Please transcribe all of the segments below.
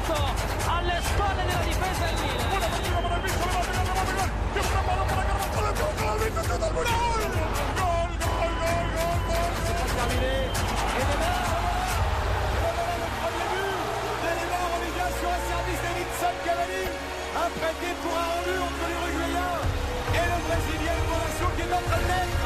Pinto alle spalle della difesa del Milan. Una partita para el Milan, que es un balón para Carvajal, el gol, gol, C'est pas terminé. Et Neymar, le premier but de Neymar en Liga sur un service d'Edinson Cavani, un prêté pour un rendu entre l'Uruguayen et le Brésilien, une relation qui est en train de naître.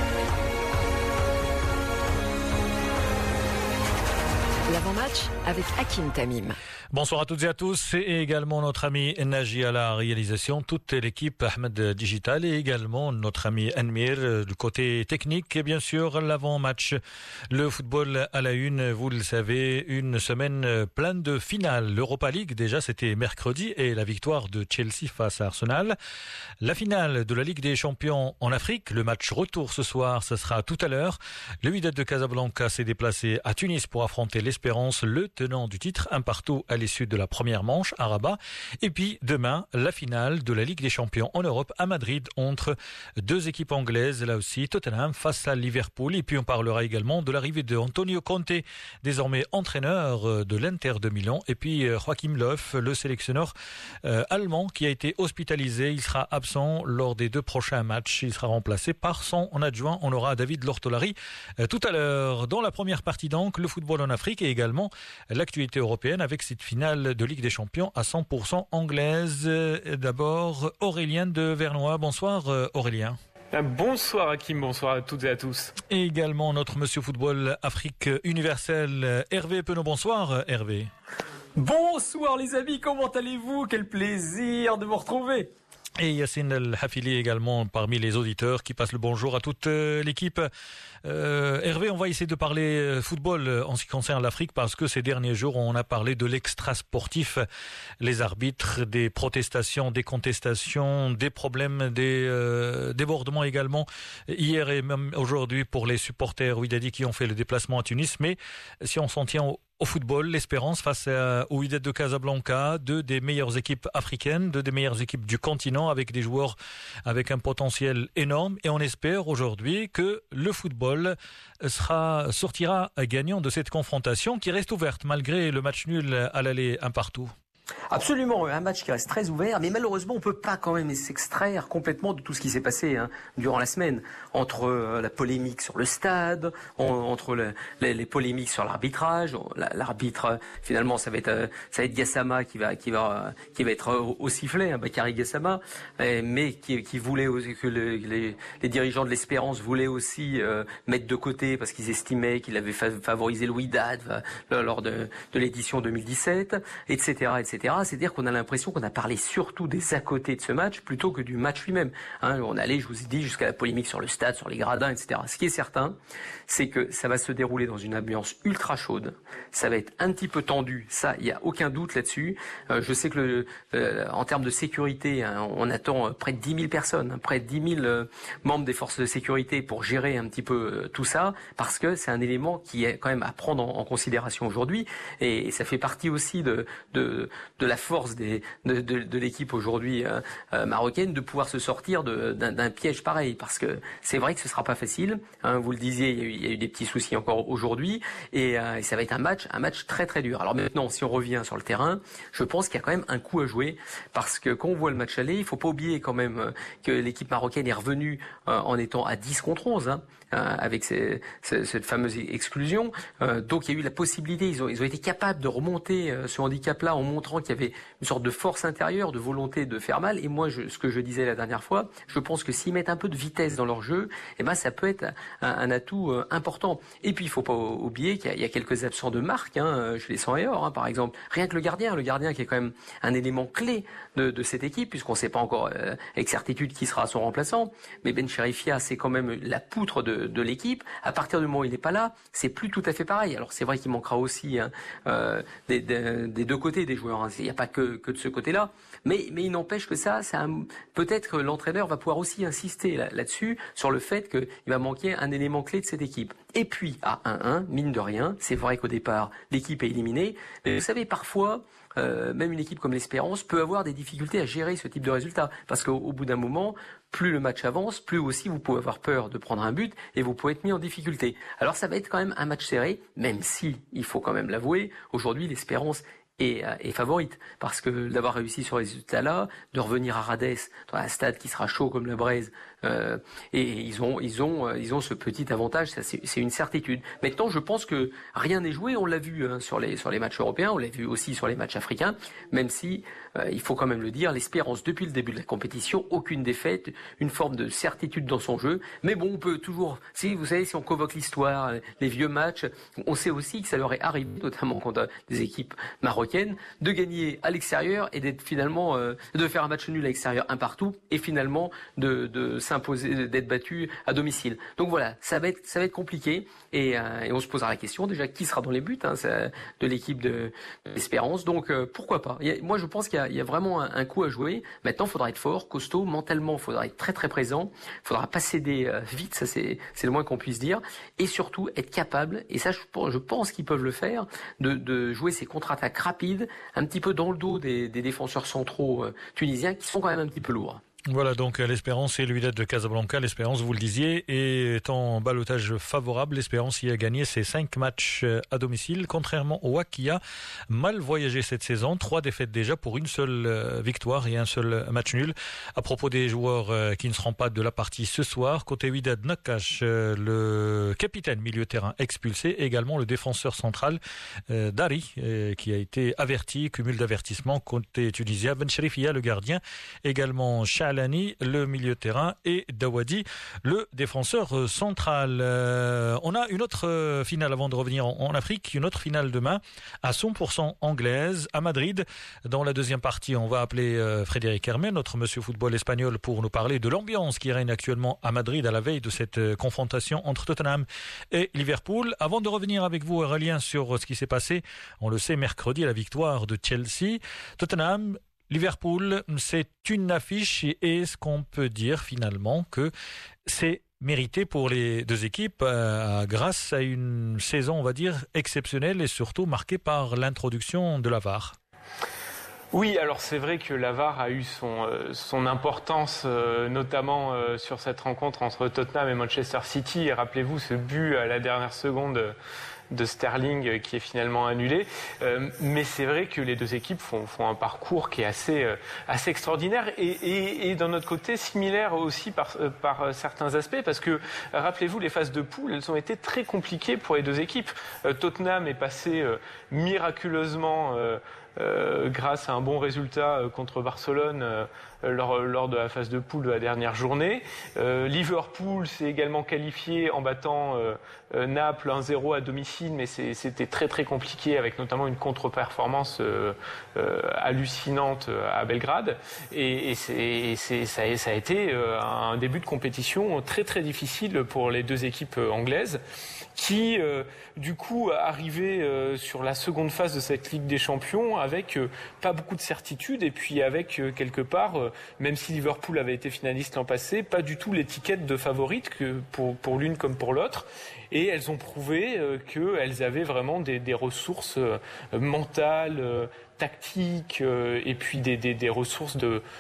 L'avant-match avec Hakim Tamim. Bonsoir à toutes et à tous et également notre ami Naji à la réalisation, toute l'équipe Ahmed Digital et également notre ami Enmir du côté technique et bien sûr l'avant-match. Le football à la une, vous le savez, une semaine pleine de finales. L'Europa League déjà c'était mercredi et la victoire de Chelsea face à Arsenal. La finale de la Ligue des Champions en Afrique, le match retour ce soir, ce sera tout à l'heure. Le Wydad de Casablanca s'est déplacé à Tunis pour affronter l'Espérance, le tenant du titre, un partout à l'issue de la première manche à Rabat. Et puis demain, la finale de la Ligue des Champions en Europe à Madrid entre deux équipes anglaises, là aussi Tottenham face à Liverpool. Et puis on parlera également de l'arrivée de Antonio Conte, désormais entraîneur de l'Inter de Milan. Et puis Joachim Löw, le sélectionneur allemand qui a été hospitalisé. Il sera absent lors des 2 prochains matchs. Il sera remplacé par son adjoint. On aura David Lortolari tout à l'heure. Dans la première partie donc, le football en Afrique et également l'actualité européenne avec cette finale de Ligue des Champions à 100% anglaise. D'abord, Aurélien de Vernois. Bonsoir Aurélien. Bonsoir Hakim, bonsoir à toutes et à tous. Et également notre monsieur football Afrique universelle, Hervé Penaud. Bonsoir Hervé. Bonsoir les amis, comment allez-vous? Quel plaisir de vous retrouver. Et Yassine El-Hafili également parmi les auditeurs qui passent le bonjour à toute l'équipe. Hervé, on va essayer de parler football en ce qui concerne l'Afrique parce que ces derniers jours on a parlé de l'extra-sportif, les arbitres, des protestations, des contestations, des problèmes, des débordements également hier et même aujourd'hui pour les supporters Wydadi qui ont fait le déplacement à Tunis. Mais si on s'en tient au football, l'Espérance face au Wydad de Casablanca, deux des meilleures équipes africaines, deux des meilleures équipes du continent avec des joueurs avec un potentiel énorme et on espère aujourd'hui que le football sortira gagnant de cette confrontation qui reste ouverte malgré le match nul à l'aller un partout. Absolument, un match qui reste très ouvert, mais malheureusement on peut pas quand même s'extraire complètement de tout ce qui s'est passé durant la semaine, entre la polémique sur le stade, entre les polémiques sur l'arbitrage. L'arbitre finalement ça va être Gassama qui va être au sifflet, Bakary Gassama, mais qui voulait que les dirigeants de l'Espérance voulaient aussi mettre de côté parce qu'ils estimaient qu'il avait favorisé le Wydad lors de l'édition 2017, etc. C'est-à-dire qu'on a l'impression qu'on a parlé surtout des à-côtés de ce match plutôt que du match lui-même. On allait, je vous ai dit, jusqu'à la polémique sur le stade, sur les gradins, etc. Ce qui est certain, c'est que ça va se dérouler dans une ambiance ultra chaude. Ça va être un petit peu tendu. Ça, il n'y a aucun doute là-dessus. Je sais que en termes de sécurité, on attend près de 10 000 personnes, près de 10 000 membres des forces de sécurité pour gérer un petit peu tout ça, parce que c'est un élément qui est quand même à prendre en considération aujourd'hui. Et ça fait partie aussi de la force de l'équipe aujourd'hui marocaine de pouvoir se sortir d'un piège pareil, parce que c'est vrai que ce sera pas facile. Vous le disiez, il y a eu des petits soucis encore aujourd'hui et ça va être un match très très dur. Alors maintenant, si on revient sur le terrain, je pense qu'il y a quand même un coup à jouer, parce que quand on voit le match aller, il faut pas oublier quand même que l'équipe marocaine est revenue en étant à 10 contre 11 avec cette fameuse exclusion. Donc il y a eu la possibilité, ils ont été capables de remonter ce handicap-là en montrant qu'il y avait une sorte de force intérieure, de volonté de faire mal. Et moi, ce que je disais la dernière fois, je pense que s'ils mettent un peu de vitesse dans leur jeu, ça peut être un atout important. Et puis il faut pas oublier qu'il y a quelques absents de marque chez les 100 et or, par exemple. Rien que le gardien qui est quand même un élément clé de cette équipe, puisqu'on ne sait pas encore avec certitude qui sera son remplaçant. Mais Ben Cherifia, c'est quand même la poutre de l'équipe. À partir du moment où il n'est pas là, c'est plus tout à fait pareil. Alors c'est vrai qu'il manquera aussi des deux côtés des joueurs. Il n'y a pas que de ce côté-là. Mais il n'empêche que peut-être que l'entraîneur va pouvoir aussi insister là-dessus, sur le fait qu'il va manquer un élément clé de cette équipe. Et puis, à 1-1, mine de rien, c'est vrai qu'au départ, l'équipe est éliminée. Mais vous savez, parfois, même une équipe comme l'Espérance peut avoir des difficultés à gérer ce type de résultat. Parce qu'au bout d'un moment, plus le match avance, plus aussi vous pouvez avoir peur de prendre un but et vous pouvez être mis en difficulté. Alors ça va être quand même un match serré, même si, il faut quand même l'avouer, aujourd'hui l'Espérance est favorite, parce que d'avoir réussi ce résultat-là, de revenir à Radès dans un stade qui sera chaud comme le Braise, et ils ont ce petit avantage, ça c'est une certitude. Maintenant, je pense que rien n'est joué, on l'a vu sur les matchs européens, on l'a vu aussi sur les matchs africains, même si il faut quand même le dire, l'Espérance depuis le début de la compétition, aucune défaite, une forme de certitude dans son jeu. Mais bon, on peut toujours, si on convoque l'histoire, les vieux matchs, on sait aussi que ça leur est arrivé, notamment contre des équipes marocaines, de gagner à l'extérieur et d'être finalement de faire un match nul à l'extérieur un partout et finalement de s'imposer, d'être battu à domicile. Donc voilà, ça va être compliqué et on se posera la question déjà qui sera dans les buts de l'équipe de l'Espérance. Donc pourquoi pas. Moi je pense qu'il y a vraiment un coup à jouer. Maintenant, il faudra être fort, costaud, mentalement, il faudra être très très présent. Il faudra pas céder vite, ça c'est le moins qu'on puisse dire, et surtout être capable. Et ça, je pense qu'ils peuvent le faire, de jouer ces contre-attaques rapides, un petit peu dans le dos des défenseurs centraux tunisiens qui sont quand même un petit peu lourds. Voilà donc l'Espérance et l'Wydad de Casablanca. L'Espérance, vous le disiez, est en ballottage favorable. L'Espérance y a gagné ses 5 matchs à domicile, contrairement au WAC qui a mal voyagé cette saison. 3 défaites déjà pour une seule victoire et un seul match nul. À propos des joueurs qui ne seront pas de la partie ce soir, côté Wydad, Nakash, le capitaine milieu terrain expulsé, et également le défenseur central Dari qui a été averti, cumul d'avertissement. Côté tunisien, Ben Cherifia, le gardien, également Alani, le milieu de terrain, et Dawadi, le défenseur central. On a une autre finale avant de revenir en Afrique, une autre finale demain à 100% anglaise à Madrid. Dans la deuxième partie, on va appeler Frédéric Hermé, notre monsieur football espagnol, pour nous parler de l'ambiance qui règne actuellement à Madrid à la veille de cette confrontation entre Tottenham et Liverpool. Avant de revenir avec vous, Aurélien, sur ce qui s'est passé, on le sait, mercredi, la victoire de Chelsea. Tottenham, Liverpool, c'est une affiche et est-ce qu'on peut dire finalement que c'est mérité pour les deux équipes grâce à une saison, on va dire, exceptionnelle et surtout marquée par l'introduction de la VAR? Oui, alors c'est vrai que la VAR a eu son importance, notamment sur cette rencontre entre Tottenham et Manchester City. Et rappelez-vous ce but à la dernière seconde de Sterling qui est finalement annulé. Mais c'est vrai que les deux équipes font un parcours qui est assez extraordinaire et d'un autre côté similaire aussi par certains aspects, parce que rappelez-vous, les phases de poule, elles ont été très compliquées pour les deux équipes. Tottenham est passé miraculeusement grâce à un bon résultat contre Barcelone lors de la phase de poule de la dernière journée. Liverpool s'est également qualifié en battant Naples 1-0 à domicile, mais c'était très très compliqué avec notamment une contre-performance hallucinante à Belgrade. Et ça a été un début de compétition très très difficile pour les deux équipes anglaises, qui du coup arrivaient sur la seconde phase de cette Ligue des Champions avec pas beaucoup de certitude, et puis avec quelque part, même si Liverpool avait été finaliste l'an passé, pas du tout l'étiquette de favorite que pour l'une comme pour l'autre. Et elles ont prouvé qu'elles avaient vraiment des ressources mentales, tactiques, et puis des ressources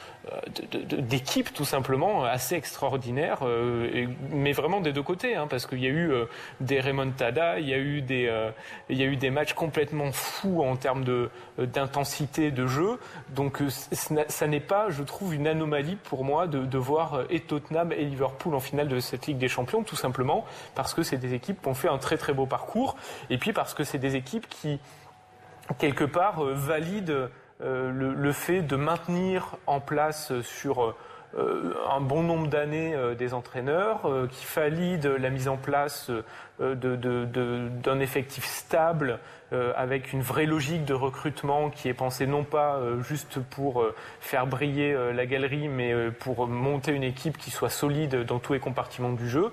d'équipe tout simplement assez extraordinaires, mais vraiment des deux côtés, parce qu'il y a eu des remontadas, il y a eu des matchs complètement fous en termes d'intensité de jeu. Donc ça n'est pas, je trouve, une anomalie pour moi de voir et Tottenham et Liverpool en finale de cette Ligue des Champions, tout simplement parce que c'est des équipes qui ont fait un très très beau parcours, et puis parce que c'est des équipes qui quelque part valident le fait de maintenir en place sur un bon nombre d'années des entraîneurs, qui valident la mise en place d'un effectif stable, avec une vraie logique de recrutement qui est pensée non pas juste pour faire briller la galerie, mais pour monter une équipe qui soit solide dans tous les compartiments du jeu.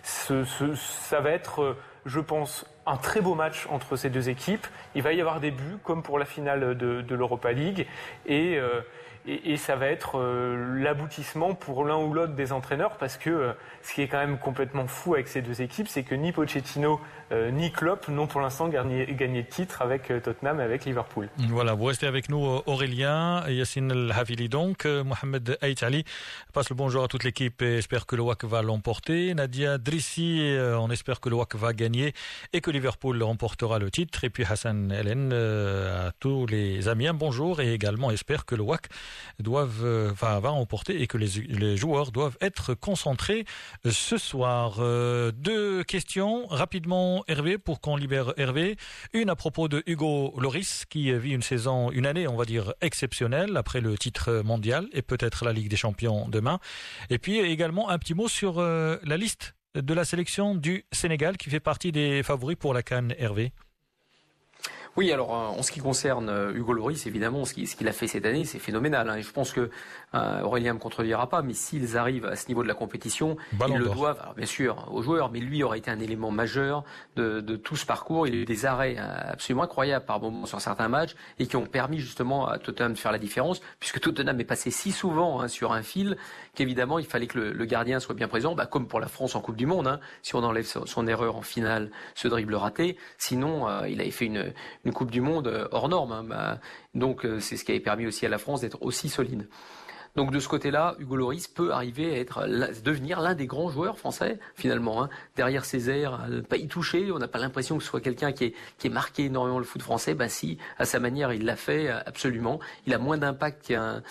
Ça va être, je pense, un très beau match entre ces deux équipes. Il va y avoir des buts, comme pour la finale de l'Europa League, et ça va être l'aboutissement pour l'un ou l'autre des entraîneurs, parce que ce qui est quand même complètement fou avec ces deux équipes, c'est que ni Pochettino ni Klopp n'ont pour l'instant gagné de titre avec Tottenham et avec Liverpool. Voilà, vous restez avec nous Aurélien, Yassine El-Havili donc, Mohamed Aït Ali passe le bonjour à toute l'équipe et espère que le WAC va l'emporter. Nadia Drissi, on espère que le WAC va gagner et que Liverpool remportera le titre. Et puis Hassan Helen, à tous les amis, un bonjour et également espère que le WAC va remporter et que les joueurs doivent être concentrés ce soir. Deux questions rapidement Hervé, pour qu'on libère Hervé. Une à propos de Hugo Lloris qui vit une année on va dire exceptionnelle après le titre mondial et peut-être la Ligue des Champions demain. Et puis également un petit mot sur la liste de la sélection du Sénégal qui fait partie des favoris pour la CAN, Hervé. Oui, alors en ce qui concerne Hugo Lloris, évidemment, ce qu'il a fait cette année, c'est phénoménal. Et je pense que Aurélien me contredira pas, mais s'ils arrivent à ce niveau de la compétition, ils le doivent, alors bien sûr, aux joueurs, mais lui aurait été un élément majeur de tout ce parcours. Il a eu des arrêts absolument incroyables par moments sur certains matchs et qui ont permis justement à Tottenham de faire la différence, puisque Tottenham est passé si souvent sur un fil qu'évidemment il fallait que le gardien soit bien présent, comme pour la France en Coupe du Monde. Si on enlève son erreur en finale, ce dribble raté, sinon il avait fait une Coupe du Monde hors norme. Donc c'est ce qui avait permis aussi à la France d'être aussi solide. Donc de ce côté-là, Hugo Lloris peut arriver à devenir l'un des grands joueurs français finalement. Derrière ses airs, à ne pas y toucher, on n'a pas l'impression que ce soit quelqu'un qui ait marqué énormément le foot français. Si, à sa manière, il l'a fait absolument. Il a moins d'impact qu'un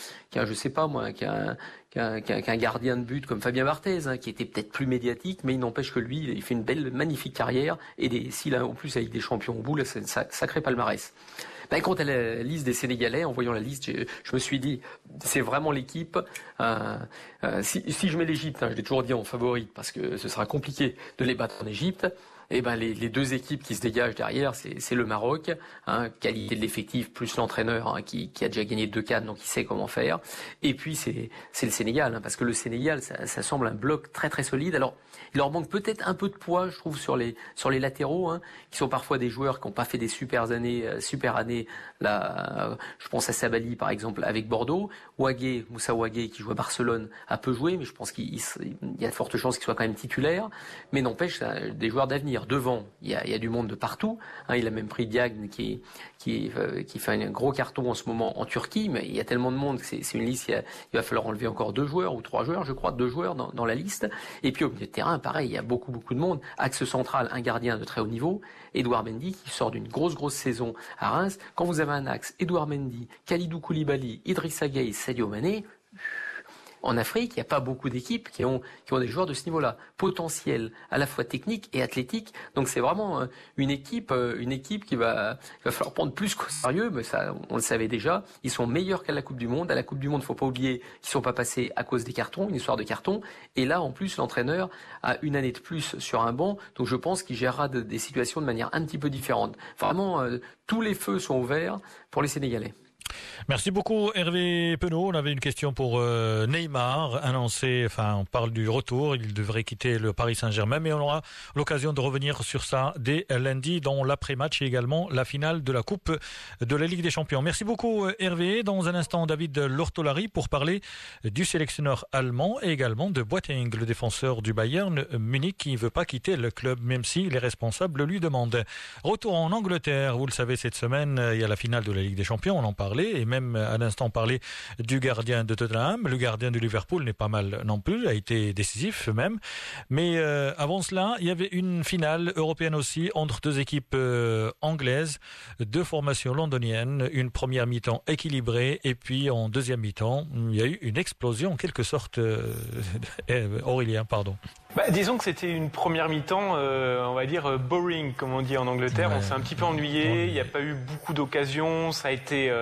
gardien de but comme Fabien Barthez, qui était peut-être plus médiatique, mais il n'empêche que lui, il fait une belle, magnifique carrière. Et s'il a en plus avec des champions au bout, là, c'est un sacré palmarès. Quant à la liste des Sénégalais, en voyant la liste, je me suis dit, c'est vraiment l'équipe. Si je mets l'Égypte, je l'ai toujours dit en favorite, parce que ce sera compliqué de les battre en Égypte. Les deux équipes qui se dégagent derrière, c'est le Maroc, qualité de l'effectif plus l'entraîneur qui a déjà gagné 2 CAN, donc il sait comment faire. Et puis c'est le Sénégal, parce que le Sénégal, ça semble un bloc très très solide. Alors il leur manque peut-être un peu de poids, je trouve, sur les latéraux, qui sont parfois des joueurs qui n'ont pas fait des super années. Là, je pense à Sabali par exemple avec Bordeaux, Moussa Wagué qui joue à Barcelone a peu joué, mais je pense qu'il y a de fortes chances qu'il soit quand même titulaire. Mais n'empêche, des joueurs d'avenir. Devant, il y a du monde de partout. Il a même pris Diagne qui fait un gros carton en ce moment en Turquie, mais il y a tellement de monde que c'est une liste. Il va falloir enlever encore 2 joueurs ou 3 joueurs, je crois, 2 joueurs dans la liste. Et puis au milieu de terrain, pareil, il y a beaucoup de monde. Axe central, un gardien de très haut niveau, Edouard Mendy qui sort d'une grosse saison à Reims. Quand vous avez un axe, Edouard Mendy, Kalidou Koulibaly, Idrissa Gueye, Sadio Mané. En Afrique, il n'y a pas beaucoup d'équipes qui ont des joueurs de ce niveau-là, potentiel, à la fois technique et athlétique. Donc c'est vraiment une équipe qui va falloir prendre plus qu'au sérieux, mais ça, on le savait déjà. Ils sont meilleurs qu'à la Coupe du Monde. À la Coupe du Monde, faut pas oublier qu'ils sont pas passés à cause des cartons, une histoire de cartons. Et là, en plus, l'entraîneur a une année de plus sur un banc, donc je pense qu'il gérera des situations de manière un petit peu différente. Vraiment, tous les feux sont ouverts pour les Sénégalais. Merci beaucoup Hervé Penaud. On avait une question pour Neymar annoncé, on parle du retour, il devrait quitter le Paris Saint-Germain, mais on aura l'occasion de revenir sur ça dès lundi dans l'après-match et également la finale de la Coupe de la Ligue des Champions. Merci beaucoup Hervé. Dans un instant, David Lortolari pour parler du sélectionneur allemand et également de Boateng, le défenseur du Bayern Munich qui ne veut pas quitter le club même si les responsables lui demandent. Retour en Angleterre, vous le savez, cette semaine il y a la finale de la Ligue des Champions, on en parlait, et même à l'instant parler du gardien de Tottenham. Le gardien de Liverpool n'est pas mal non plus, a été décisif même. Mais avant cela, il y avait une finale européenne aussi entre 2 équipes anglaises, 2 formations londoniennes, une première mi-temps équilibrée et puis en deuxième mi-temps, il y a eu une explosion en quelque sorte. Aurélien, pardon. Disons que c'était une première mi-temps, on va dire boring, comme on dit en Angleterre. Ouais. On s'est un petit peu ennuyé, il n'y a pas eu beaucoup d'occasions, ça a été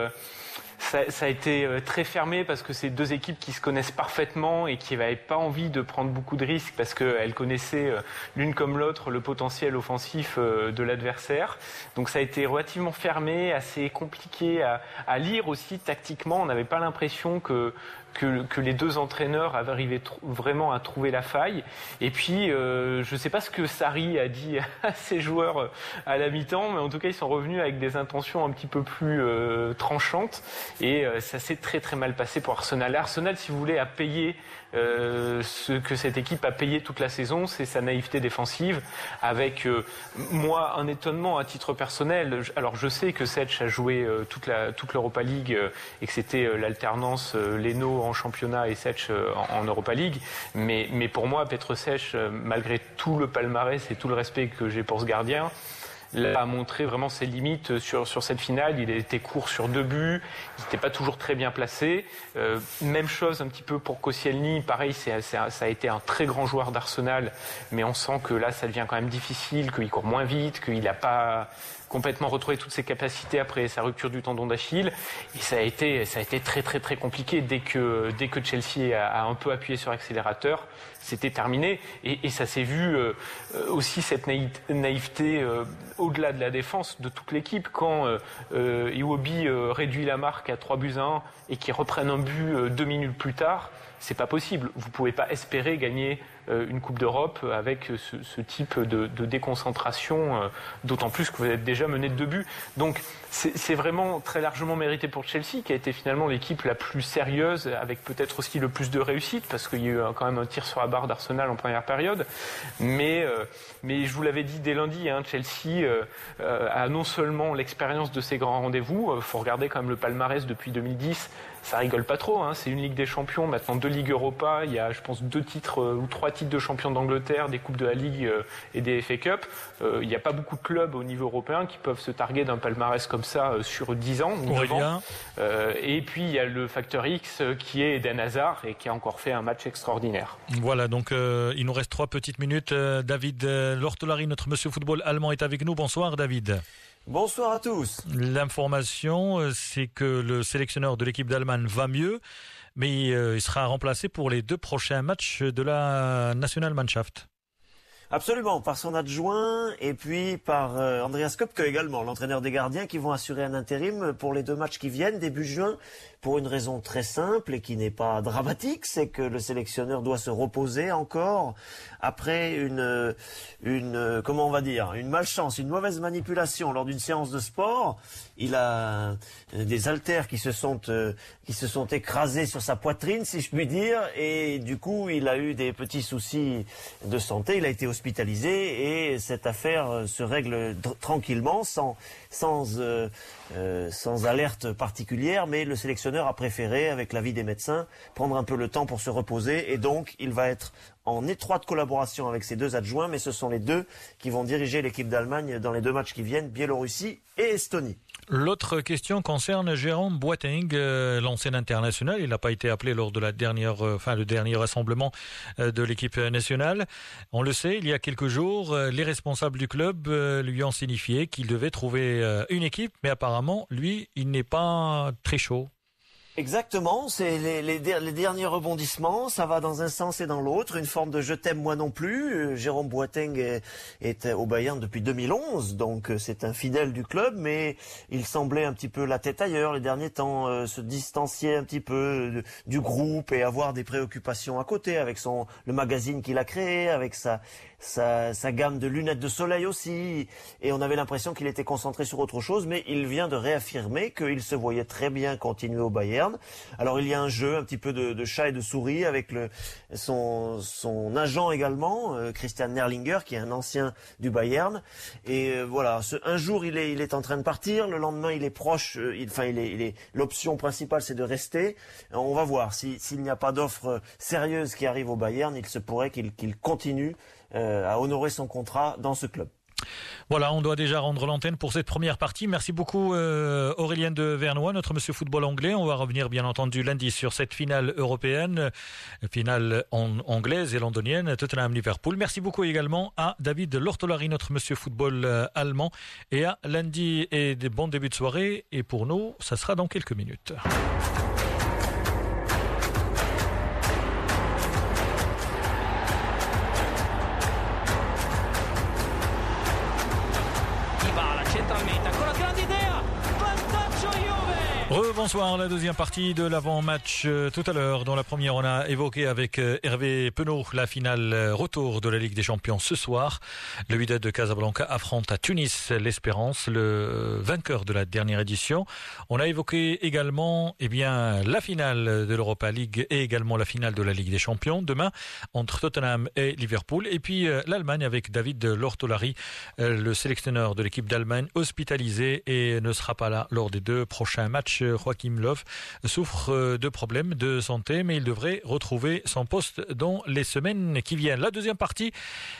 très fermé parce que c'est 2 équipes qui se connaissent parfaitement et qui n'avaient pas envie de prendre beaucoup de risques parce qu'elles connaissaient l'une comme l'autre le potentiel offensif de l'adversaire. Donc ça a été relativement fermé, assez compliqué à lire aussi tactiquement. On n'avait pas l'impression que les 2 entraîneurs avaient arrivé vraiment à trouver la faille. Et puis, je ne sais pas ce que Sarri a dit à ses joueurs à la mi-temps, mais en tout cas, ils sont revenus avec des intentions un petit peu plus tranchantes. Et ça s'est très très mal passé pour Arsenal. Arsenal, si vous voulez, a payé ce que cette équipe a payé toute la saison, c'est sa naïveté défensive, avec moi un étonnement à titre personnel. Alors je sais que Setch a joué toute l'Europa League et que c'était l'alternance Leno en championnat et Setch en Europa League, mais pour moi Petr Cech, malgré tout le palmarès et tout le respect que j'ai pour ce gardien, là, a montré vraiment ses limites sur cette finale. Il a été court sur 2 buts, il n'était pas toujours très bien placé. Même chose un petit peu pour Koscielny, pareil, ça a été un très grand joueur d'Arsenal, mais on sent que là, ça devient quand même difficile, qu'il court moins vite, qu'il n'a pas complètement retrouvé toutes ses capacités après sa rupture du tendon d'Achille. Et ça a été très très très compliqué. Dès que Chelsea a un peu appuyé sur l'accélérateur, c'était terminé. Et ça s'est vu aussi, cette naïveté au-delà de la défense de toute l'équipe. Quand Iwobi réduit la marque à 3-1 et qu'ils reprennent un but 2 minutes plus tard, c'est pas possible. Vous pouvez pas espérer gagner une Coupe d'Europe avec ce type de déconcentration, d'autant plus que vous êtes déjà mené de 2 buts. Donc c'est vraiment très largement mérité pour Chelsea, qui a été finalement l'équipe la plus sérieuse, avec peut-être aussi le plus de réussite, parce qu'il y a eu quand même un tir sur la barre d'Arsenal en première période. Mais je vous l'avais dit dès lundi, Chelsea a non seulement l'expérience de ces grands rendez-vous, faut regarder quand même le palmarès depuis 2010, ça rigole pas trop, c'est une Ligue des Champions, maintenant 2 Ligues Europa, il y a je pense 2 titres ou 3 titres de champion d'Angleterre, des Coupes de la Ligue et des FA Cup. Il n'y a pas beaucoup de clubs au niveau européen qui peuvent se targuer d'un palmarès comme ça sur 10 ans. Et puis il y a le facteur X qui est Eden Hazard et qui a encore fait un match extraordinaire. Voilà, donc il nous reste 3 petites minutes. David Lortolari, notre monsieur football allemand, est avec nous. Bonsoir David. Bonsoir à tous. L'information, c'est que le sélectionneur de l'équipe d'Allemagne va mieux, mais il sera remplacé pour les 2 prochains matchs de la Nationalmannschaft. Absolument, par son adjoint et puis par Andreas Köpke également, l'entraîneur des gardiens, qui vont assurer un intérim pour les 2 matchs qui viennent début juin, pour une raison très simple et qui n'est pas dramatique, c'est que le sélectionneur doit se reposer encore après une malchance, une mauvaise manipulation lors d'une séance de sport. Il a des haltères qui se sont écrasés sur sa poitrine, si je puis dire, et du coup il a eu des petits soucis de santé. Il a été hospitalisé et cette affaire se règle tranquillement, sans alerte particulière, mais le sélectionneur a préféré, avec l'avis des médecins, prendre un peu le temps pour se reposer, et donc il va être en étroite collaboration avec ses 2 adjoints, mais ce sont les 2 qui vont diriger l'équipe d'Allemagne dans les 2 matchs qui viennent, Biélorussie et Estonie. L'autre question concerne Jérôme Boateng, l'ancien international. Il n'a pas été appelé lors de le dernier rassemblement de l'équipe nationale. On le sait, il y a quelques jours, les responsables du club lui ont signifié qu'il devait trouver une équipe, mais apparemment, lui, il n'est pas très chaud. Exactement, c'est les derniers rebondissements, ça va dans un sens et dans l'autre, une forme de je t'aime moi non plus. Jérôme Boateng est au Bayern depuis 2011, donc c'est un fidèle du club, mais il semblait un petit peu la tête ailleurs les derniers temps, se distancier un petit peu du groupe et avoir des préoccupations à côté avec le magazine qu'il a créé, avec sa gamme de lunettes de soleil aussi, et on avait l'impression qu'il était concentré sur autre chose, mais il vient de réaffirmer qu'il se voyait très bien continuer au Bayern. Alors il y a un jeu un petit peu de chat et de souris avec son agent également, Christian Nerlinger, qui est un ancien du Bayern, et voilà, un jour il est en train de partir, le lendemain il est proche, l'option principale c'est de rester. On va voir, s'il n'y a pas d'offre sérieuse qui arrive au Bayern, il se pourrait qu'il continue à honorer son contrat dans ce club. Voilà, on doit déjà rendre l'antenne pour cette première partie. Merci beaucoup Aurélien de Vernois, notre monsieur football anglais. On va revenir bien entendu lundi sur cette finale européenne, finale anglaise et londonienne, Tottenham-Liverpool. Merci beaucoup également à David Lortolari, notre monsieur football allemand, et à lundi et des bons débuts de soirée. Et pour nous, ça sera dans quelques minutes. Centralmente, ancora grande idea, vantaggio Juve, Bonsoir, la deuxième partie de l'avant-match tout à l'heure. Dans la première, on a évoqué avec Hervé Penaud la finale retour de la Ligue des Champions ce soir. Le Wydad de Casablanca affronte à Tunis l'Espérance, le vainqueur de la dernière édition. On a évoqué également la finale de l'Europa League et également la finale de la Ligue des Champions demain entre Tottenham et Liverpool. Et puis l'Allemagne avec David Lortolari, le sélectionneur de l'équipe d'Allemagne, hospitalisé et ne sera pas là lors des deux prochains matchs. Joachim Löw souffre de problèmes de santé, mais il devrait retrouver son poste dans les semaines qui viennent. La deuxième partie,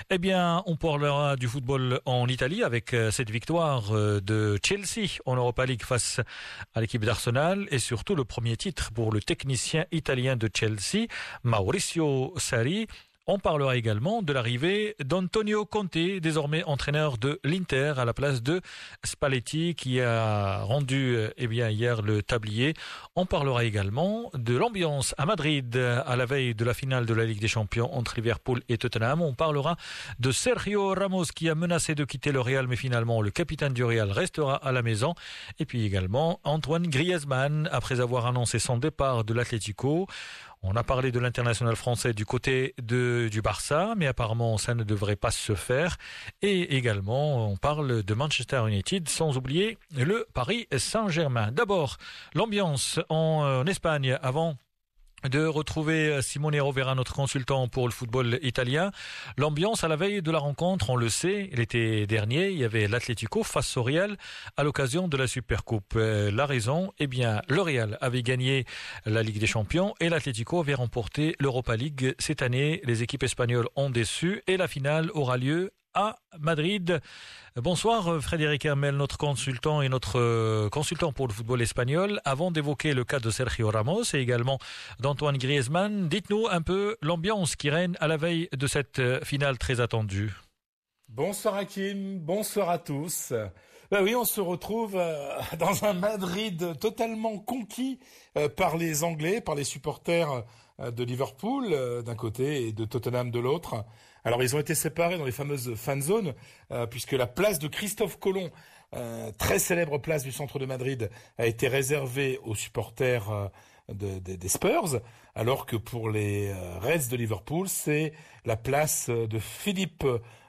on parlera du football en Italie avec cette victoire de Chelsea en Europa League face à l'équipe d'Arsenal et surtout le premier titre pour le technicien italien de Chelsea, Maurizio Sarri. On parlera également de l'arrivée d'Antonio Conte, désormais entraîneur de l'Inter à la place de Spalletti qui a rendu hier le tablier. On parlera également de l'ambiance à Madrid à la veille de la finale de la Ligue des Champions entre Liverpool et Tottenham. On parlera de Sergio Ramos qui a menacé de quitter le Real, mais finalement le capitaine du Real restera à la maison. Et puis également Antoine Griezmann après avoir annoncé son départ de l'Atlético. On a parlé de l'international français du côté du Barça, mais apparemment ça ne devrait pas se faire. Et également, on parle de Manchester United, sans oublier le Paris Saint-Germain. D'abord, l'ambiance en Espagne avant de retrouver Simone Rovera, notre consultant pour le football italien. L'ambiance à la veille de la rencontre, on le sait, l'été dernier, il y avait l'Atlético face au Real à l'occasion de la Supercoupe. La raison, le Real avait gagné la Ligue des Champions et l'Atlético avait remporté l'Europa League. Cette année, les équipes espagnoles ont déçu et la finale aura lieu à Madrid. Bonsoir Frédéric Hermel, notre consultant et notre consultant pour le football espagnol. Avant d'évoquer le cas de Sergio Ramos et également d'Antoine Griezmann, dites-nous un peu l'ambiance qui règne à la veille de cette finale très attendue. Bonsoir Hakim, bonsoir à tous. Oui, on se retrouve dans un Madrid totalement conquis par les Anglais, par les supporters de Liverpool d'un côté et de Tottenham de l'autre. Alors ils ont été séparés dans les fameuses fan zones puisque la place de Christophe Colomb, très célèbre place du centre de Madrid, a été réservée aux supporters des Spurs, alors que pour les Reds de Liverpool, c'est la place de Philippe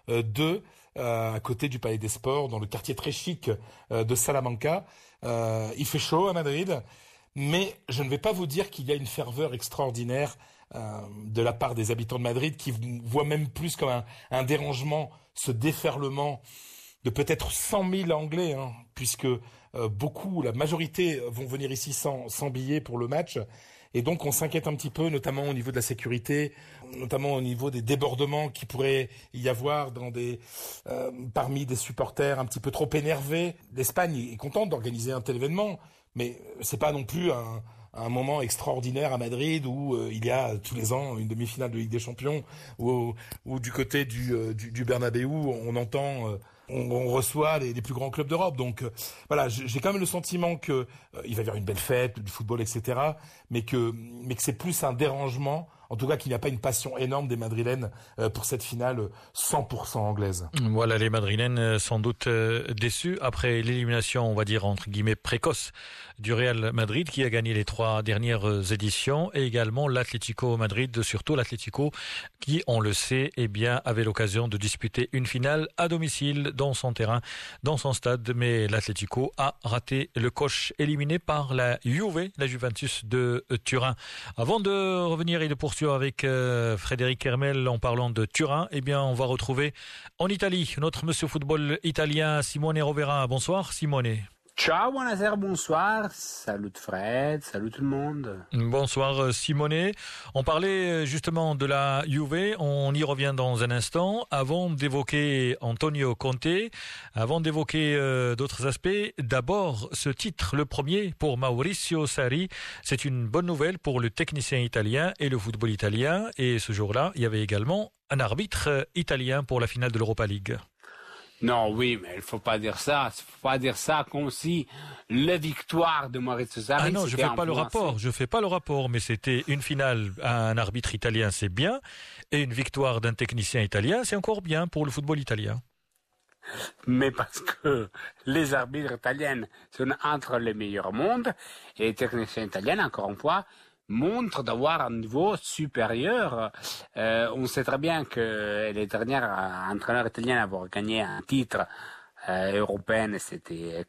II à côté du Palais des Sports, dans le quartier très chic de Salamanca. Il fait chaud à Madrid, mais je ne vais pas vous dire qu'il y a une ferveur extraordinaire de la part des habitants de Madrid qui voient même plus comme un dérangement, ce déferlement de peut-être 100 000 Anglais, puisque la majorité vont venir ici sans billets pour le match. Et donc on s'inquiète un petit peu, notamment au niveau de la sécurité, notamment au niveau des débordements qui pourraient y avoir parmi des supporters un petit peu trop énervés. L'Espagne est contente d'organiser un tel événement, mais c'est pas non plus un moment extraordinaire à Madrid où il y a tous les ans une demi-finale de Ligue des Champions, ou du côté du Bernabéu on reçoit les plus grands clubs d'Europe. Donc voilà, j'ai quand même le sentiment que il va y avoir une belle fête, du football, etc. Mais que c'est plus un dérangement. En tout cas, qu'il n'y a pas une passion énorme des Madrilènes pour cette finale 100% anglaise. Voilà, les Madrilènes sans doute déçus après l'élimination, on va dire entre guillemets précoce, du Real Madrid qui a gagné les 3 dernières éditions, et également l'Atlético Madrid, surtout l'Atlético qui, on le sait, avait l'occasion de disputer une finale à domicile dans son terrain, dans son stade, mais l'Atlético a raté le coche, éliminé par la Juventus de Turin. Avant de revenir et de poursuivre avec Frédéric Hermel en parlant de Turin, on va retrouver en Italie notre monsieur football italien Simone Rovera. Bonsoir Simone. Ciao, buonasera, bonsoir. Salut Fred, salut tout le monde. Bonsoir Simone. On parlait justement de la Juve, on y revient dans un instant. Avant d'évoquer Antonio Conte, avant d'évoquer d'autres aspects, d'abord ce titre, le premier pour Maurizio Sarri, c'est une bonne nouvelle pour le technicien italien et le football italien. Et ce jour-là, il y avait également un arbitre italien pour la finale de l'Europa League. Non, oui, mais il faut pas dire ça. Il faut pas dire ça comme si la victoire de Maurizio Sarri. Ah non, je fais pas le rapport. Je fais pas le rapport, mais c'était une finale à un arbitre italien, c'est bien, et une victoire d'un technicien italien, c'est encore bien pour le football italien. mais parce que les arbitres italiens sont entre les meilleurs au monde et les techniciens italiens, encore une fois, montrent d'avoir un niveau supérieur. On sait très bien que les derniers entraîneurs italiens à avoir gagné un titre européen, c'était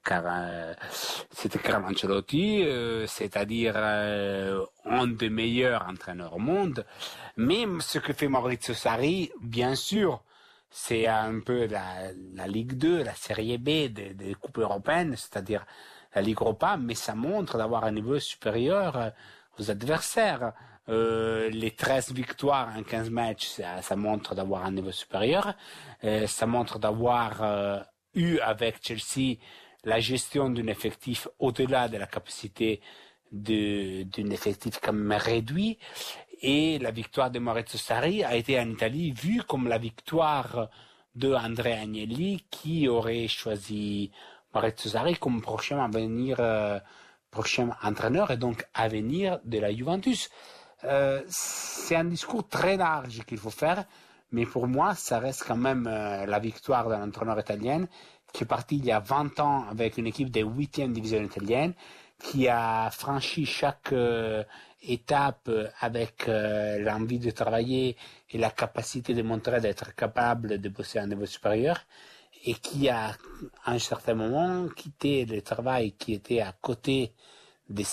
Carlo Ancelotti, c'est-à-dire un des meilleurs entraîneurs au monde. Mais ce que fait Maurizio Sarri, bien sûr, c'est un peu la Ligue 2, la Série B des coupes européennes, c'est-à-dire la Ligue Europa, mais ça montre d'avoir un niveau supérieur aux adversaires. Les 13 victoires en 15 matchs, ça montre d'avoir un niveau supérieur. Ça montre d'avoir eu avec Chelsea la gestion d'un effectif au-delà de la capacité d'un effectif quand même réduit. Et la victoire de Maurizio Sarri a été en Italie vue comme la victoire de Andrea Agnelli, qui aurait choisi Maurizio Sarri comme prochain entraîneur et donc avenir de la Juventus. C'est un discours très large qu'il faut faire, mais pour moi, ça reste quand même la victoire d'un entraîneur italien qui est parti il y a 20 ans avec une équipe de 8e division italienne, qui a franchi chaque étape avec l'envie de travailler et la capacité de montrer d'être capable de bosser à un niveau supérieur, et qui a, à un certain moment, quitté le travail qui était à côté de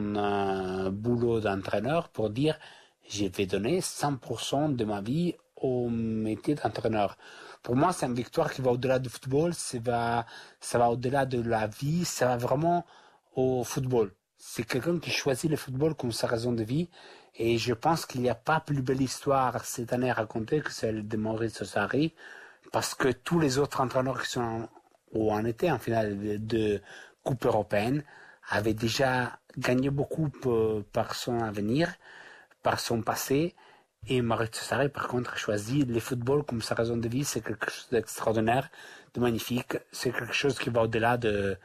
son boulot d'entraîneur pour dire « je vais donner 100% de ma vie au métier d'entraîneur ». Pour moi, c'est une victoire qui va au-delà du football, ça va au-delà de la vie, ça va vraiment au football. C'est quelqu'un qui choisit le football comme sa raison de vie, et je pense qu'il n'y a pas plus belle histoire cette année à raconter que celle de Maurizio Sarri, parce que tous les autres entraîneurs qui sont ou en étaient en finale de Coupe européenne avaient déjà gagné beaucoup par son avenir, par son passé. Et Maurizio Sarri, par contre, a choisi le football comme sa raison de vie. C'est quelque chose d'extraordinaire, de magnifique. C'est quelque chose qui va au-delà de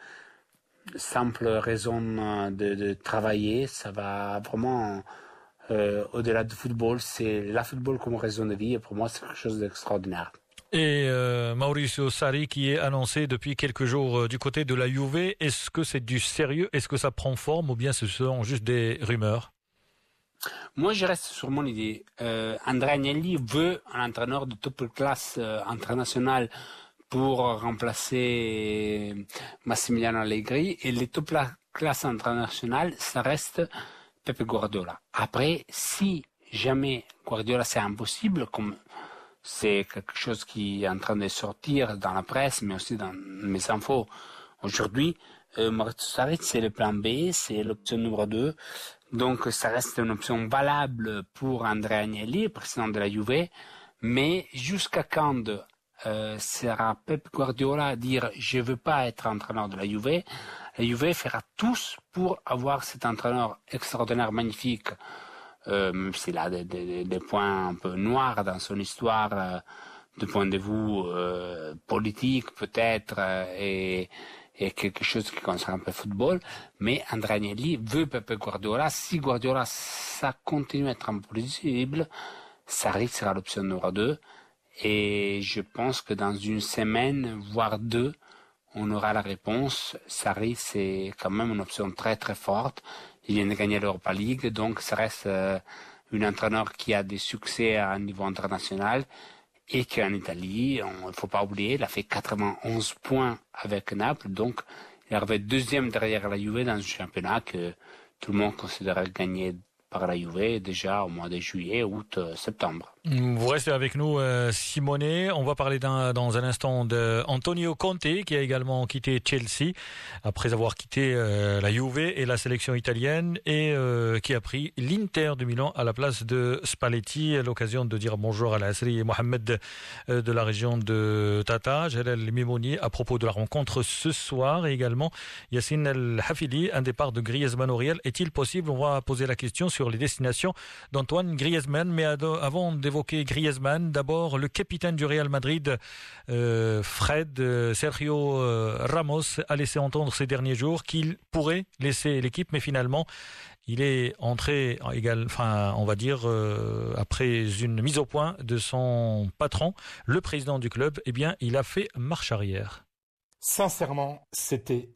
simple raison de travailler. Ça va vraiment au-delà du football. C'est la football comme raison de vie. Et pour moi, c'est quelque chose d'extraordinaire. Et Maurizio Sarri qui est annoncé depuis quelques jours du côté de la Juve, est-ce que c'est du sérieux? Est-ce que ça prend forme ou bien ce sont juste des rumeurs? Moi, je reste sur mon idée. Andrea Agnelli veut un entraîneur de top classe internationale pour remplacer Massimiliano Allegri. Et les top classe internationale, ça reste Pepe Guardiola. Après, si jamais Guardiola c'est impossible, comme c'est quelque chose qui est en train de sortir dans la presse, mais aussi dans mes infos aujourd'hui, Maurizio Sarri, c'est le plan B, c'est l'option numéro 2. Donc, ça reste une option valable pour Andrea Agnelli, président de la Juve. Mais jusqu'à quand sera Pep Guardiola à dire « je ne veux pas être entraîneur de la Juve », la Juve fera tous pour avoir cet entraîneur extraordinaire, magnifique, même s'il a des points un peu noirs dans son histoire, du point de vue politique peut-être, et quelque chose qui concerne un peu le football, mais Andrea Agnelli veut Pepe Guardiola. Si Guardiola, ça continue à être impossible, Sarri sera l'option numéro 2, et je pense que dans une semaine, voire 2, on aura la réponse. Sarri, c'est quand même une option très très forte. Il vient de gagner l'Europa League, donc ça reste un entraîneur qui a des succès à un niveau international, et qu'en Italie, il ne faut pas oublier, il a fait 91 points avec Naples, donc il est arrivé deuxième derrière la Juve dans un championnat que tout le monde considérait gagné par la Juve déjà au mois de juillet, août, septembre. Vous restez avec nous, Simone. On va parler dans un instant d'Antonio Conte, qui a également quitté Chelsea après avoir quitté la Juve et la sélection italienne, et qui a pris l'Inter de Milan à la place de Spalletti. À l'occasion de dire bonjour à Al-Asri et Mohamed de la région de Tata, Jalal Mimouni, à propos de la rencontre ce soir, et également Yassine El Hafidi. Un départ de Griezmann au Real est-il possible? On va poser la question sur sur les destinations d'Antoine Griezmann. Mais avant d'évoquer Griezmann, d'abord le capitaine du Real Madrid, Sergio Ramos, a laissé entendre ces derniers jours qu'il pourrait laisser l'équipe, mais finalement il est entré on va dire après une mise au point de son patron, le président du club. Eh bien, il a fait marche arrière. Sincèrement, c'était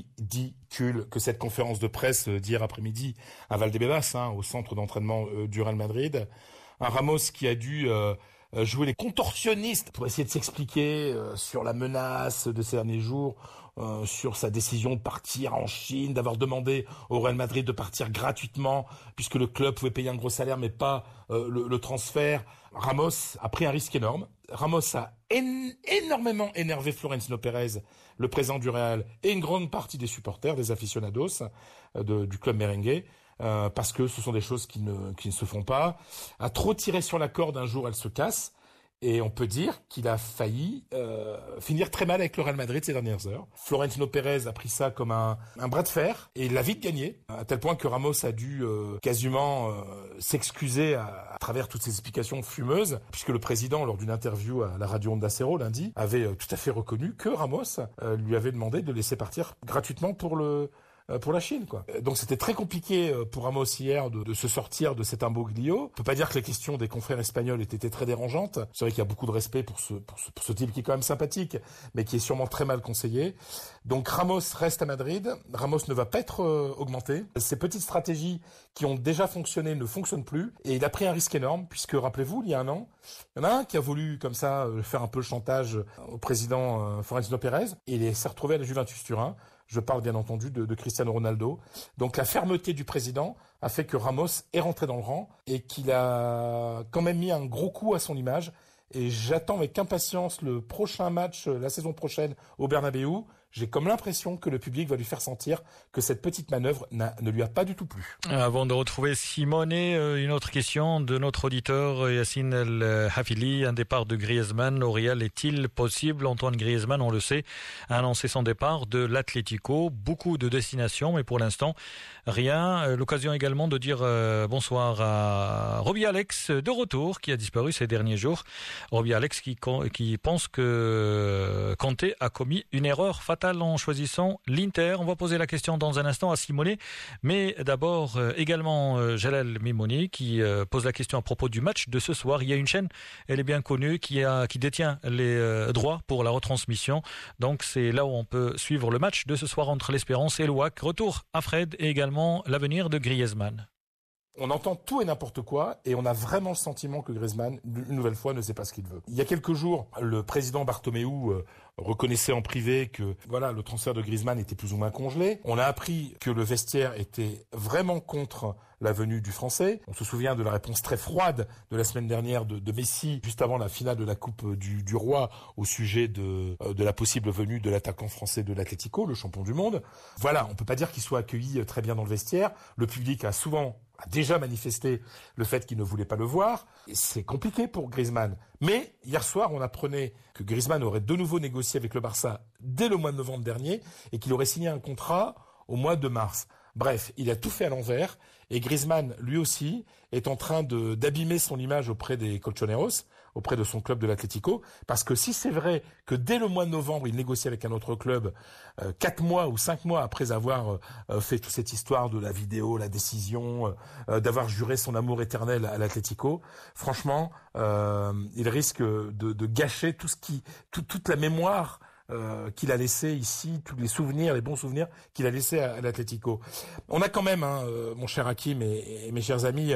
ridicule que cette conférence de presse d'hier après-midi à Valdebebas, au centre d'entraînement du Real Madrid. Un Ramos qui a dû jouer les contorsionnistes pour essayer de s'expliquer sur la menace de ces derniers jours, sur sa décision de partir en Chine, d'avoir demandé au Real Madrid de partir gratuitement puisque le club pouvait payer un gros salaire mais pas le transfert. Ramos a pris un risque énorme. Ramos a énormément énervé Florentino Pérez, le président du Real, et une grande partie des supporters, des aficionados du club merengue. Parce que ce sont des choses qui ne se font pas. A trop tiré sur la corde, un jour elle se casse. Et on peut dire qu'il a failli finir très mal avec le Real Madrid ces dernières heures. Florentino Pérez a pris ça comme un bras de fer et il l'a vite gagné, à tel point que Ramos a dû quasiment s'excuser à travers toutes ces explications fumeuses, puisque le président, lors d'une interview à la radio Onda Cero lundi, avait tout à fait reconnu que Ramos lui avait demandé de laisser partir gratuitement pour la Chine, quoi. Donc c'était très compliqué pour Ramos hier de se sortir de cet imbroglio. On peut pas dire que les questions des confrères espagnols aient été très dérangeantes. C'est vrai qu'il y a beaucoup de respect pour ce type qui est quand même sympathique, mais qui est sûrement très mal conseillé. Donc Ramos reste à Madrid. Ramos ne va pas être augmenté. Ces petites stratégies qui ont déjà fonctionné ne fonctionnent plus. Et il a pris un risque énorme, puisque rappelez-vous, il y a un an, il y en a un qui a voulu comme ça faire un peu le chantage au président Florentino Pérez. Et il s'est retrouvé à la Juventus Turin. Je parle bien entendu de Cristiano Ronaldo. Donc la fermeté du président a fait que Ramos est rentré dans le rang et qu'il a quand même mis un gros coup à son image. Et j'attends avec impatience le prochain match, la saison prochaine, au Bernabéu. J'ai comme l'impression que le public va lui faire sentir que cette petite manœuvre ne lui a pas du tout plu. Avant de retrouver Simone, une autre question de notre auditeur Yassine El Hafili. Un départ de Griezmann au Real est-il possible? Antoine Griezmann, on le sait, a annoncé son départ de l'Atlético. Beaucoup de destinations, mais pour l'instant, rien. L'occasion également de dire bonsoir à Robbie Alex, de retour, qui a disparu ces derniers jours. Robbie Alex qui pense que Kanté a commis une erreur fatale en choisissant l'Inter. On va poser la question dans un instant à Simone, mais d'abord également Jalal Mimouni qui pose la question à propos du match de ce soir. Il y a une chaîne, elle est bien connue, qui détient les droits pour la retransmission. Donc c'est là où on peut suivre le match de ce soir entre l'Espérance et le WAC. Retour à Fred et également l'avenir de Griezmann. On entend tout et n'importe quoi et on a vraiment le sentiment que Griezmann, une nouvelle fois, ne sait pas ce qu'il veut. Il y a quelques jours, le président Bartomeu reconnaissait en privé que le transfert de Griezmann était plus ou moins congelé. On a appris que le vestiaire était vraiment contre la venue du Français. On se souvient de la réponse très froide de la semaine dernière de Messi juste avant la finale de la Coupe du Roi au sujet de la possible venue de l'attaquant français de l'Atlético, le champion du monde. Voilà, on peut pas dire qu'il soit accueilli très bien dans le vestiaire. Le public a déjà manifesté le fait qu'il ne voulait pas le voir. Et c'est compliqué pour Griezmann. Mais hier soir, on apprenait que Griezmann aurait de nouveau négocié avec le Barça dès le mois de novembre dernier et qu'il aurait signé un contrat au mois de mars. Bref, il a tout fait à l'envers et Griezmann, lui aussi, est en train d'abîmer son image auprès des colchoneros, auprès de son club de l'Atlético, parce que si c'est vrai que dès le mois de novembre, il négocie avec un autre club, 4 mois ou 5 mois après avoir fait toute cette histoire de la vidéo, la décision, d'avoir juré son amour éternel à l'Atlético, franchement, il risque de gâcher toute la mémoire qu'il a laissé ici, tous les souvenirs, les bons souvenirs qu'il a laissés à l'Atlético. On a quand même, mon cher Hakim et mes chers amis,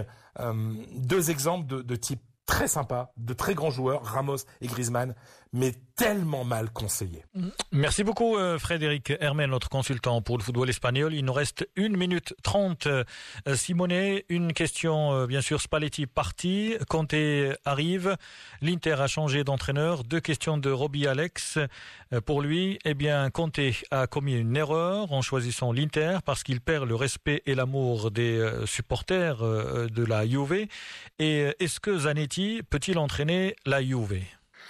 2 exemples de type très sympa, de très grands joueurs, Ramos et Griezmann, mais tellement mal conseillés. Merci beaucoup Frédéric Hermel, notre consultant pour le football espagnol. Il nous reste 1 minute 30. Simone, une question, bien sûr, Spalletti parti, Kanté arrive, l'Inter a changé d'entraîneur. 2 questions de Robbie Alex. Pour lui, Kanté a commis une erreur en choisissant l'Inter parce qu'il perd le respect et l'amour des supporters de la Juve. Et est-ce que Zanetti peut-il entraîner la Juve?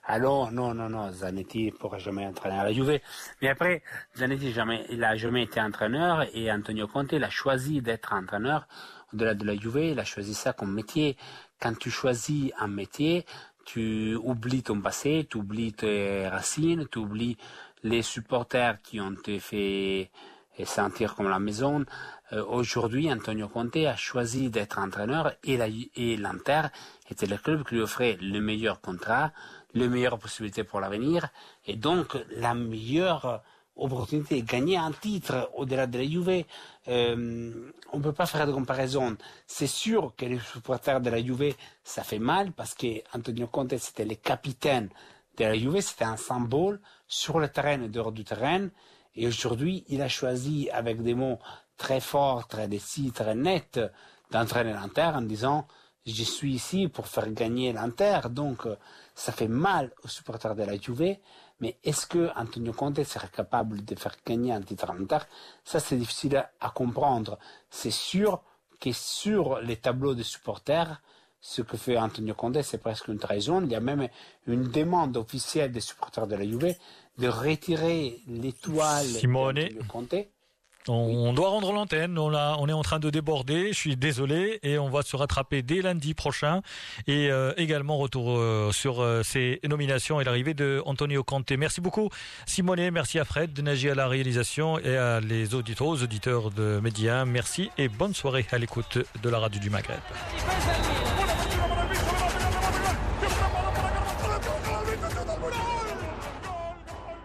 Alors, non, Zanetti ne pourra jamais entraîner à la Juve. Mais après, Zanetti il a jamais été entraîneur et Antonio Conte, il a choisi d'être entraîneur au-delà de la Juve. Il a choisi ça comme métier. Quand tu choisis un métier, tu oublies ton passé, tu oublies tes racines, tu oublies les supporters qui ont te fait sentir comme la maison. Aujourd'hui, Antonio Conte a choisi d'être entraîneur et l'Inter était le club qui lui offrait le meilleur contrat, les meilleures possibilités pour l'avenir et donc la meilleure opportunité de gagner un titre au-delà de la Juve. On ne peut pas faire de comparaison. C'est sûr que les supporters de la Juve, ça fait mal parce que Antonio Conte, c'était le capitaine de la Juve, c'était un symbole sur le terrain et dehors du terrain. Et aujourd'hui, il a choisi avec des mots très forts, très décis, très nets, d'entraîner l'Inter en disant « Je suis ici pour faire gagner l'Inter ». Donc, ça fait mal aux supporters de la Juve. Mais est-ce que Antonio Conte serait capable de faire gagner un titre à l'Inter? Ça, c'est difficile à comprendre. C'est sûr que sur les tableaux des supporters, ce que fait Antonio Conte, c'est presque une trahison. Il y a même une demande officielle des supporters de la Juve de retirer l'étoile d'Antonio Conte. On doit rendre l'antenne, on est en train de déborder, je suis désolé, et on va se rattraper dès lundi prochain. Et également retour sur ces nominations et l'arrivée de Antonio Conte. Merci beaucoup Simone, merci à Fred, Nagy à la réalisation et à aux auditeurs de Média. Merci et bonne soirée à l'écoute de la radio du Maghreb.